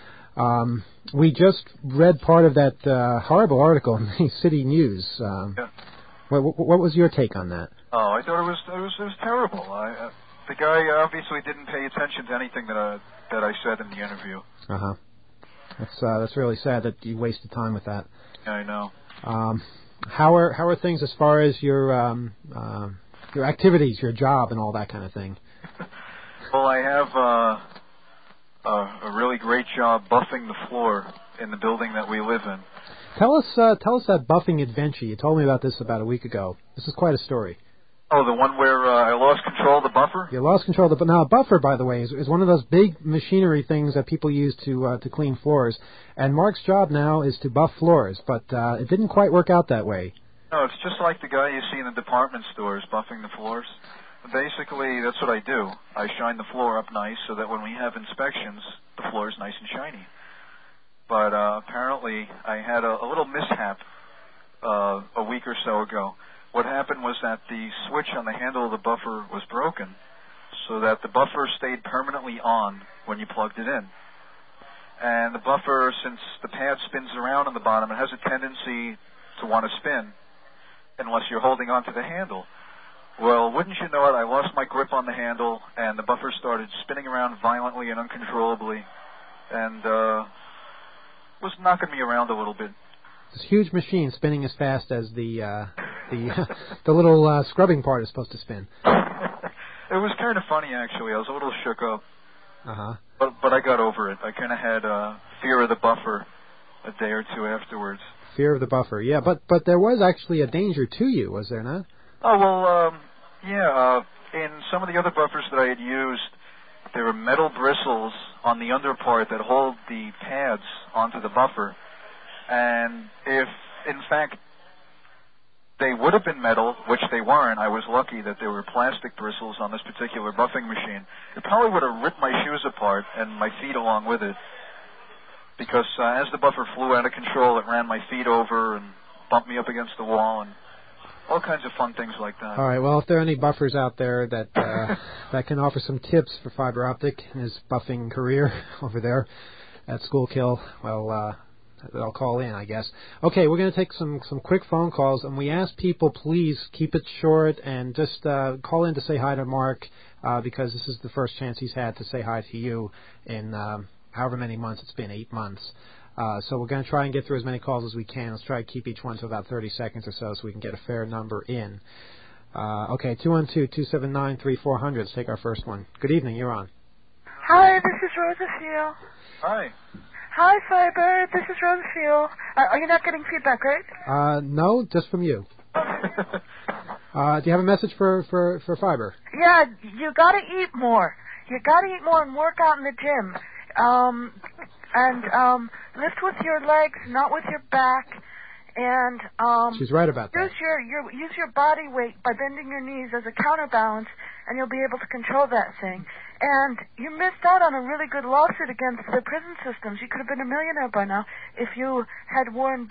We just read part of that horrible article in the City News. Yeah. What was your take on that? Oh, I thought it was terrible. The guy obviously didn't pay attention to anything that I said in the interview. That's really sad that you wasted time with that. Yeah, I know. How are things as far as your activities, your job, and all that kind of thing? Well, I have a really great job buffing the floor in the building that we live in. Tell us that buffing adventure. You told me about this about a week ago. This is quite a story. Oh, the one where I lost control of the buffer? You lost control of the... Now, a buffer, by the way, is one of those big machinery things that people use to clean floors. And Mark's job now is to buff floors, but it didn't quite work out that way. No, it's just like the guy you see in the department stores buffing the floors. Basically, that's what I do. I shine the floor up nice so that when we have inspections, the floor is nice and shiny. But apparently I had a little mishap a week or so ago. What happened was that the switch on the handle of the buffer was broken, so that the buffer stayed permanently on when you plugged it in. And the buffer, since the pad spins around on the bottom, it has a tendency to want to spin unless you're holding on to the handle. Well, wouldn't you know it, I lost my grip on the handle, and the buffer started spinning around violently and uncontrollably, and was knocking me around a little bit. This huge machine spinning as fast as the little scrubbing part is supposed to spin. It was kind of funny, actually. I was a little shook up. But I got over it. I kind of had fear of the buffer a day or two afterwards. Fear of the buffer, yeah. But there was actually a danger to you, was there not? Oh, well, yeah. In some of the other buffers that I had used, there were metal bristles on the under part that hold the pads onto the buffer. And if, in fact, they would have been metal, which they weren't, I was lucky that there were plastic bristles on this particular buffing machine. It probably would have ripped my shoes apart and my feet along with it. Because as the buffer flew out of control, it ran my feet over and bumped me up against the wall and all kinds of fun things like that. All right, well, if there are any buffers out there that that can offer some tips for Fiber Optic in his buffing career over there at Schuylkill, well, they'll call in, I guess. Okay, we're going to take some quick phone calls, and we ask people, please keep it short and just call in to say hi to Mark because this is the first chance he's had to say hi to you in however many months it's been, 8 months. So we're going to try and get through as many calls as we can. Let's try to keep each one to about 30 seconds or so we can get a fair number in. Okay, 212-279-3400. Let's take our first one. Good evening, you're on. Hi, this is Rosa Field. Hi. Hi, Fiber. This is Rosa Field. Are you not getting feedback, right? No, just from you. Do you have a message for Fiber? Yeah, you gotta eat more. You gotta eat more and work out in the gym. And lift with your legs, not with your back. And she's right about that. Use your body weight by bending your knees as a counterbalance, and you'll be able to control that thing. And you missed out on a really good lawsuit against the prison systems. You could have been a millionaire by now if you had worn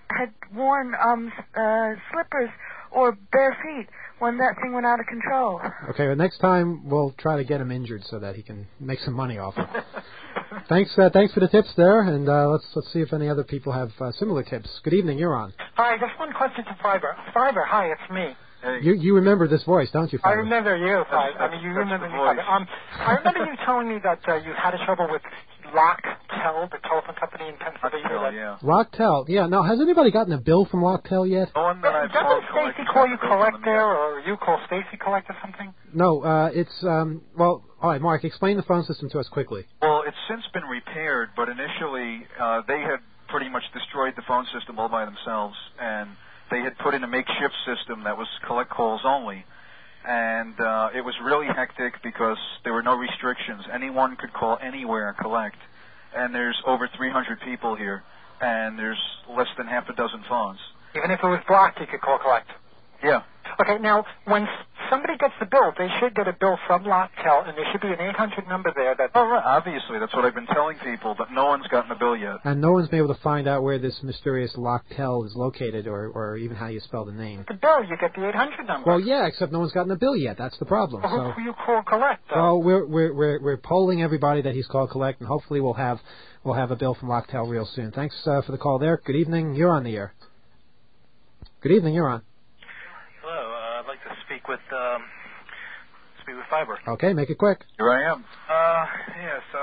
slippers or bare feet when that thing went out of control. Okay, well, next time we'll try to get him injured so that he can make some money off it. Thanks for the tips there, and let's see if any other people have similar tips. Good evening, you're on. Hi, just one question to Fiber. Fiber, hi, it's me. Hey. You remember this voice, don't you, Fiber? I remember you, Fiber. I mean, you remember me, Fiber. I remember you telling me that you had a trouble with Locktel, the telephone company in Pennsylvania. Locktel, yeah. Now, has anybody gotten a bill from Locktel yet? Doesn't Stacy call you collect there, or you call Stacy collect or something? No, it's, well, all right, Mark, explain the phone system to us quickly. Well, it's since been repaired, but initially they had pretty much destroyed the phone system all by themselves, and they had put in a makeshift system that was collect calls only. And it was really hectic because there were no restrictions. Anyone could call anywhere and collect. And there's over 300 people here, and there's less than half a dozen phones. Even if it was blocked, you could call collect? Yeah. Okay, now, when somebody gets the bill, they should get a bill from Locktel, and there should be an 800 number there that... Oh, right. Obviously, that's what I've been telling people, but no one's gotten a bill yet. And no one's been able to find out where this mysterious Locktel is located, or even how you spell the name. The bill, you get the 800 number. Well, yeah, except no one's gotten a bill yet. That's the problem. Well, who you call collect, though? Well, we're polling everybody that he's called collect, and hopefully we'll have a bill from Locktel real soon. Thanks for the call there. Good evening. You're on the air. Good evening. You're on. Hello. I'd like to speak with Fiber. Okay, make it quick. Here I am. Yeah. So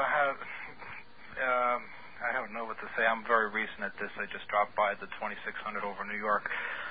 I don't know what to say. I'm very recent at this. I just dropped by the 2600 over New York.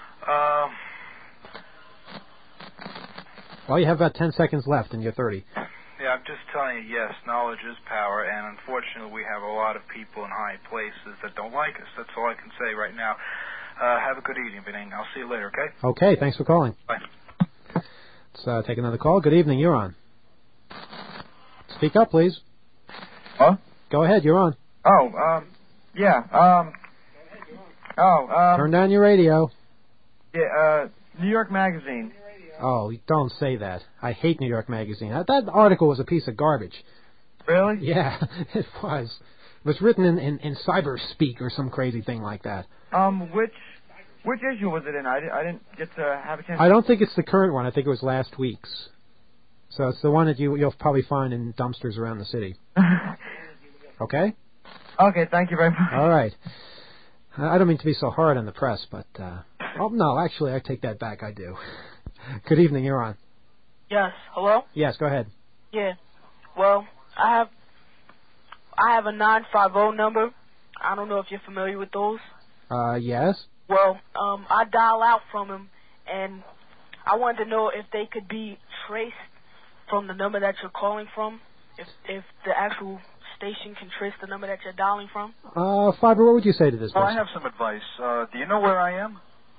Well, you have about 10 seconds left, and you're 30. Yeah, I'm just telling you, yes, knowledge is power, and unfortunately we have a lot of people in high places that don't like us. That's all I can say right now. Have a good evening. I'll see you later, okay? Okay, thanks for calling. Bye. Let's take another call. Good evening, you're on. Speak up, please. Huh? Go ahead, you're on. Yeah. Turn down your radio. Yeah, New York Magazine. Oh, don't say that. I hate New York Magazine. That article was a piece of garbage. Really? Yeah, it was. It was written in cyber speak or some crazy thing like that. Which issue was it in? I didn't get to have a chance. I don't think it's the current one. I think it was last week's. So it's the one that you'll probably find in dumpsters around the city. Okay? Okay, thank you very much. All right. I don't mean to be so hard on the press, but... oh, no, actually, I take that back. I do. Good evening. You're on. Yes. Hello? Yes, go ahead. Yeah. Well, I have a 950 number. I don't know if you're familiar with those. Yes. Well, I dial out from them, and I wanted to know if they could be traced from the number that you're calling from, if the actual station can trace the number that you're dialing from. Fiber, what would you say to this Well, person? I have some advice. Do you know where I am?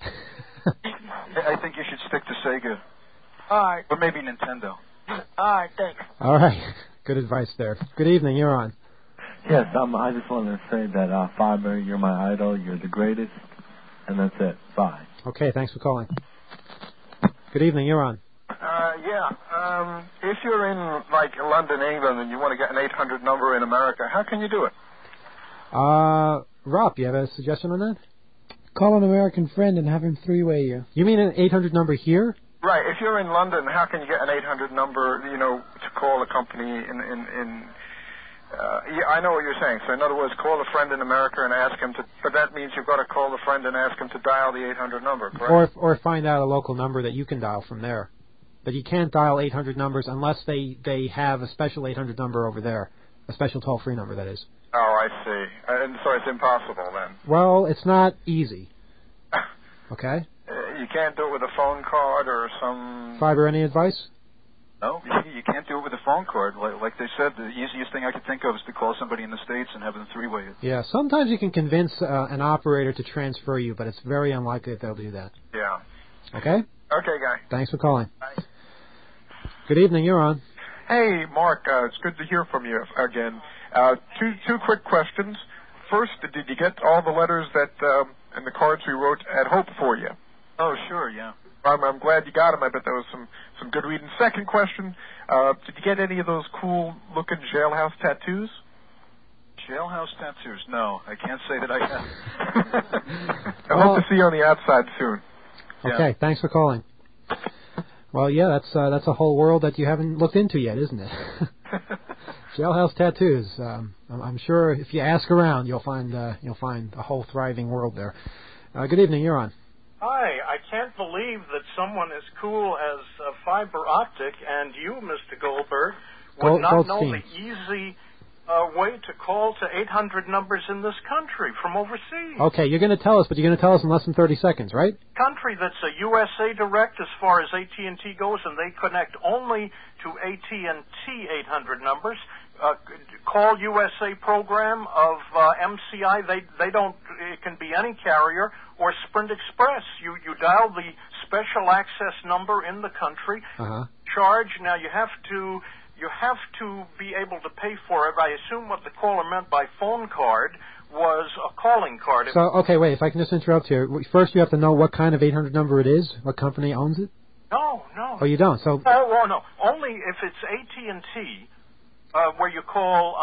I think you should stick to Sega. All right. Or maybe Nintendo. All right, thanks. All right. Good advice there. Good evening. You're on. Yes, I just wanted to say that, Fiber, you're my idol. You're the greatest. And that's it. Bye. Okay, thanks for calling. Good evening. You're on. If you're in, like, London, England, and you want to get an 800 number in America, how can you do it? Rob, you have a suggestion on that? Call an American friend and have him three-way you. You mean an 800 number here? Right. If you're in London, how can you get an 800 number, to call a company in Yeah, I know what you're saying. So in other words, call a friend in America and ask him to. But that means you've got to call the friend and ask him to dial the 800 number, correct? Or find out a local number that you can dial from there. But you can't dial 800 numbers unless they have a special 800 number over there, a special toll-free number, that is. Oh, I see. And so it's impossible then. Well, it's not easy. Okay. You can't do it with a phone card or some. Fiber, any advice? No, you can't do it with a phone card. Like they said, the easiest thing I could think of is to call somebody in the States and have them three-way it. Yeah, sometimes you can convince an operator to transfer you, but it's very unlikely that they'll do that. Yeah. Okay? Okay, guy. Thanks for calling. Bye. Good evening, you're on. Hey, Mark, it's good to hear from you again. Two quick questions. First, did you get all the letters that and the cards we wrote at Hope for you? Oh, sure, yeah. I'm glad you got them. I bet there was some good reading. Second question, did you get any of those cool-looking jailhouse tattoos? Jailhouse tattoos? No, I can't say that I have. I hope to see you on the outside soon. Okay, Yeah. Thanks for calling. Well, yeah, that's a whole world that you haven't looked into yet, isn't it? Jailhouse tattoos. I'm sure if you ask around, you'll find a whole thriving world there. Good evening, you're on. Hi, I can't believe that someone as cool as fiber optic and you, Mr. Goldberg, would not know the easy way to call to 800 numbers in this country from overseas. Okay, you're going to tell us, but you're going to tell us in less than 30 seconds, right? Country that's a USA Direct as far as AT&T goes, and they connect only to AT&T 800 numbers. Call USA program of MCI. They don't. It can be any carrier or Sprint Express. You dial the special access number in the country. Charge. Now you have to be able to pay for it. I assume what the caller meant by phone card was a calling card. So, okay, wait, if I can just interrupt here. First, you have to know what kind of 800 number it is, what company owns it? No. Oh, you don't? So. Well, no. Only if it's AT&T, where you call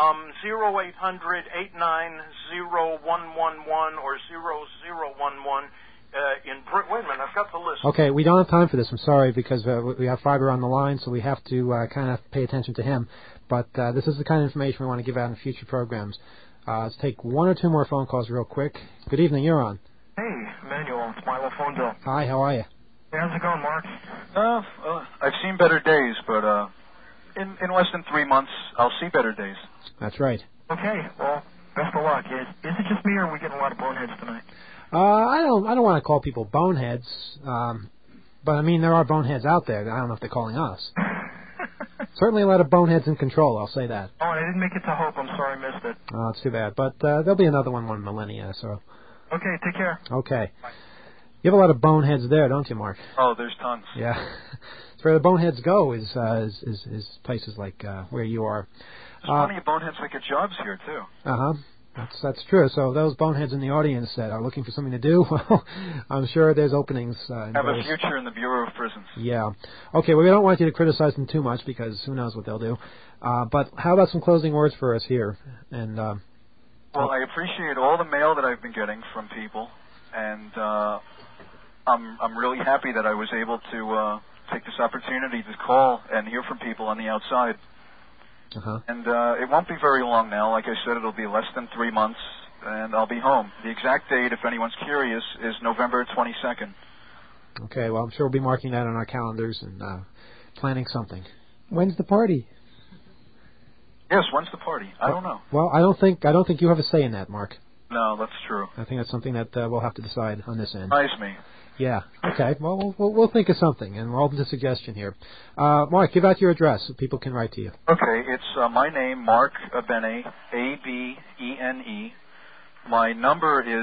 0800-890-111 or 0011 in Britain. Wait a minute, I've got the list. Okay, we don't have time for this. I'm sorry, because we have Fiber on the line, so we have to kind of pay attention to him. But this is the kind of information we want to give out in future programs. Let's take one or two more phone calls real quick. Good evening, you're on. Hey, Emmanuel, it's Milo Phone Bill. Hi, how are you? Hey, how's it going, Mark? I've seen better days, but in less than 3 months, I'll see better days. That's right. Okay, well, best of luck. Is it just me, or are we getting a lot of boneheads tonight? I don't want to call people boneheads, but I mean there are boneheads out there. I don't know if they're calling us. Certainly a lot of boneheads in control. I'll say that. Oh, and I didn't make it to Hope. I'm sorry, I missed it. Oh, it's too bad. But there'll be another one millennia. So. Okay, take care. Okay. You have a lot of boneheads there, don't you, Mark? Oh, there's tons. Yeah. It's where the boneheads go is places like where you are. There's plenty of boneheads that get jobs here too. That's true. So those boneheads in the audience that are looking for something to do, well, I'm sure there's openings. Have a future in the Bureau of Prisons. Yeah. Okay, well, we don't want you to criticize them too much because who knows what they'll do. But how about some closing words for us here? And well, I appreciate all the mail that I've been getting from people, and I'm really happy that I was able to take this opportunity to call and hear from people on the outside. And it won't be very long now. Like I said, it'll be less than 3 months, and I'll be home. The exact date, if anyone's curious, is November 22nd. Okay, well, I'm sure we'll be marking that on our calendars and planning something. When's the party? Yes, when's the party? I don't know. Well, I don't think you have a say in that, Mark. No, that's true. I think that's something that we'll have to decide on this end. Nice me. Yeah. Okay. Well, we'll think of something, and we're open to suggestion here. Mark, give out your address so people can write to you. Okay. It's my name, Mark Abene, Abene. My number is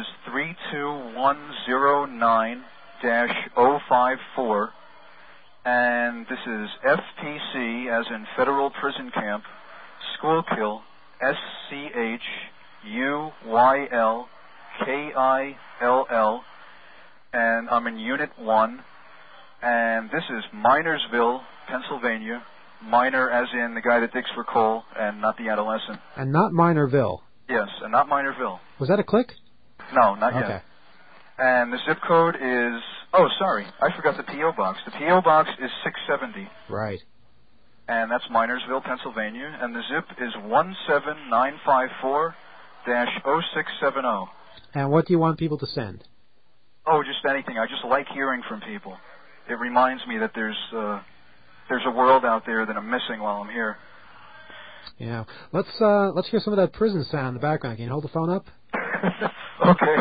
32109-054, and this is FPC, as in Federal Prison Camp, Schuylkill, SCHUYLKILL. And I'm in Unit 1, and this is Minersville, Pennsylvania. Miner as in the guy that digs for coal, and not the adolescent. And not Minerville. Yes, and not Minerville. Was that a click? No, not yet. Okay. And the zip code is... Oh, sorry, I forgot the P.O. Box. The P.O. Box is 670. Right. and that's Minersville, Pennsylvania, and the zip is 17954-0670. And what do you want people to send? Oh, just anything. I just like hearing from people. It reminds me that there's a world out there that I'm missing while I'm here. Yeah. Let's hear some of that prison sound in the background. Can you hold the phone up? Okay.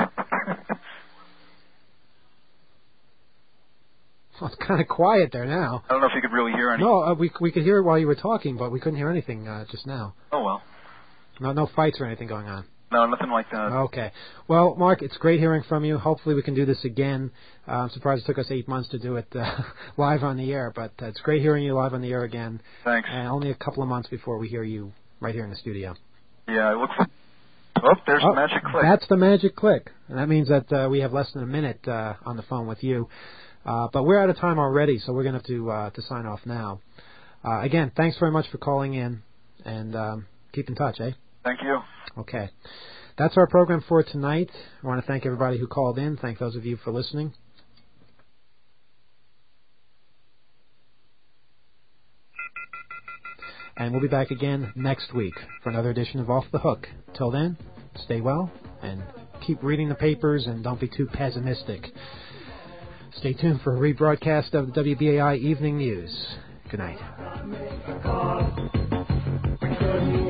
Well, it's kind of quiet there now. I don't know if you could really hear anything. No, we could hear it while you were talking, but we couldn't hear anything just now. Oh, well. No fights or anything going on. No, nothing like that. Okay. Well, Mark, it's great hearing from you. Hopefully we can do this again. I'm surprised it took us 8 months to do it live on the air, but it's great hearing you live on the air again. Thanks. And only a couple of months before we hear you right here in the studio. Yeah, I look for... Oh, there's the magic click. That's the magic click. And that means that we have less than a minute on the phone with you. But we're out of time already, so we're going to have to sign off now. Again, thanks very much for calling in, and keep in touch, eh? Thank you. Okay. That's our program for tonight. I want to thank everybody who called in. Thank those of you for listening. And we'll be back again next week for another edition of Off the Hook. Till then, stay well and keep reading the papers and don't be too pessimistic. Stay tuned for a rebroadcast of the WBAI Evening News. Good night.